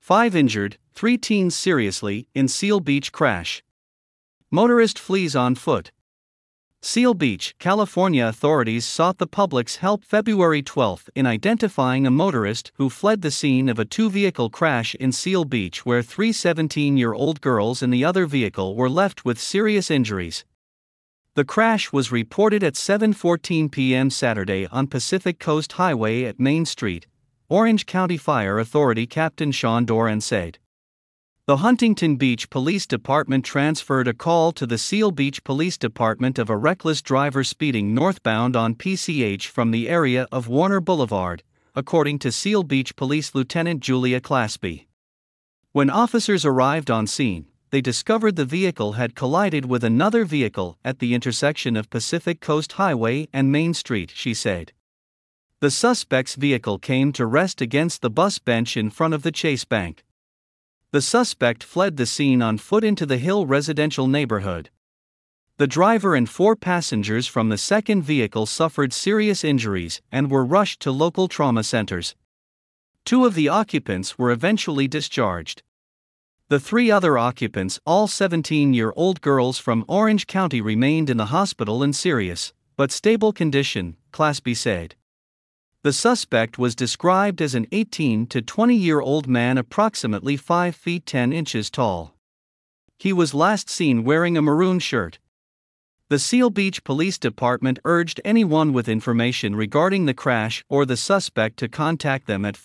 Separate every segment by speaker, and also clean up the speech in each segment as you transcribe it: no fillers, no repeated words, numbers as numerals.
Speaker 1: 5 injured, 3 teens seriously, in Seal Beach crash. Motorist flees on foot. Seal Beach, California authorities sought the public's help February 12 in identifying a motorist who fled the scene of a two-vehicle crash in Seal Beach where 3 17-year-old girls in the other vehicle were left with serious injuries. The crash was reported at 7:14 p.m. Saturday on Pacific Coast Highway at Main Street, Orange County Fire Authority Captain Sean Doran said. The Huntington Beach Police Department transferred a call to the Seal Beach Police Department of a reckless driver speeding northbound on PCH from the area of Warner Boulevard, according to Seal Beach Police Lieutenant Julia Claspy. When officers arrived on scene, they discovered the vehicle had collided with another vehicle at the intersection of Pacific Coast Highway and Main Street, she said. The suspect's vehicle came to rest against the bus bench in front of the Chase Bank. The suspect fled the scene on foot into the Hill residential neighborhood. The driver and 4 passengers from the second vehicle suffered serious injuries and were rushed to local trauma centers. 2 of the occupants were eventually discharged. The 3 other occupants, all 17-year-old girls from Orange County, remained in the hospital in serious, but stable condition, Claspy said. The suspect was described as an 18 to 20-year-old man approximately 5 feet 10 inches tall. He was last seen wearing a maroon shirt. The Seal Beach Police Department urged anyone with information regarding the crash or the suspect to contact them at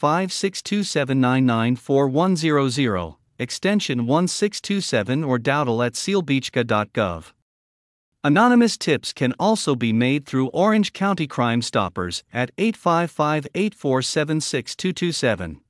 Speaker 1: 562-799-4100, extension 1627, or dowdle@sealbeachca.gov. Anonymous tips can also be made through Orange County Crime Stoppers at 855-847-6227.